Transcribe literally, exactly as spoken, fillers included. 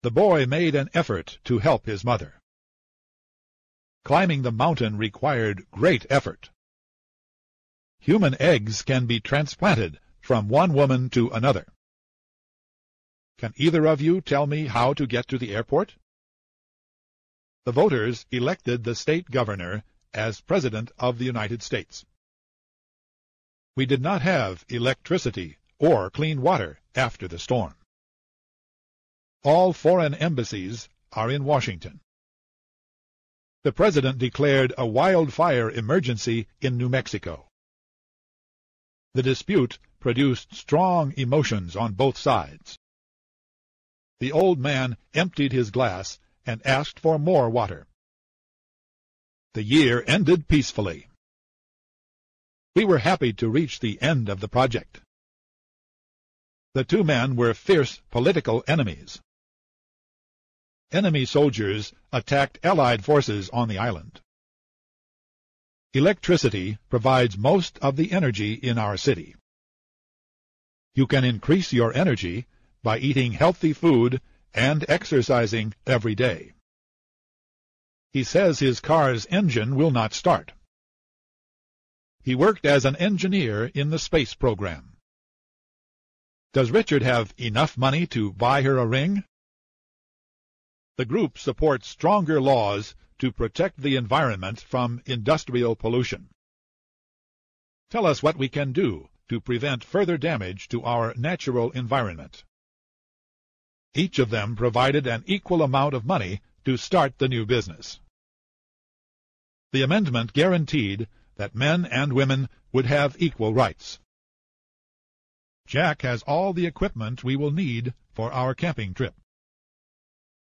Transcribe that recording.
The boy made an effort to help his mother. Climbing the mountain required great effort. Human eggs can be transplanted from one woman to another. Can either of you tell me how to get to the airport? The voters elected the state governor as President of the United States. We did not have electricity or clean water after the storm. All foreign embassies are in Washington. The President declared a wildfire emergency in New Mexico. The dispute produced strong emotions on both sides. The old man emptied his glass and asked for more water. The year ended peacefully. We were happy to reach the end of the project. The two men were fierce political enemies. Enemy soldiers attacked Allied forces on the island. Electricity provides most of the energy in our city. You can increase your energy by eating healthy food and exercising every day. He says his car's engine will not start. He worked as an engineer in the space program. Does Richard have enough money to buy her a ring? The group supports stronger laws to protect the environment from industrial pollution. Tell us what we can do to prevent further damage to our natural environment. Each of them provided an equal amount of money to start the new business. The amendment guaranteed that men and women would have equal rights. Jack has all the equipment we will need for our camping trip.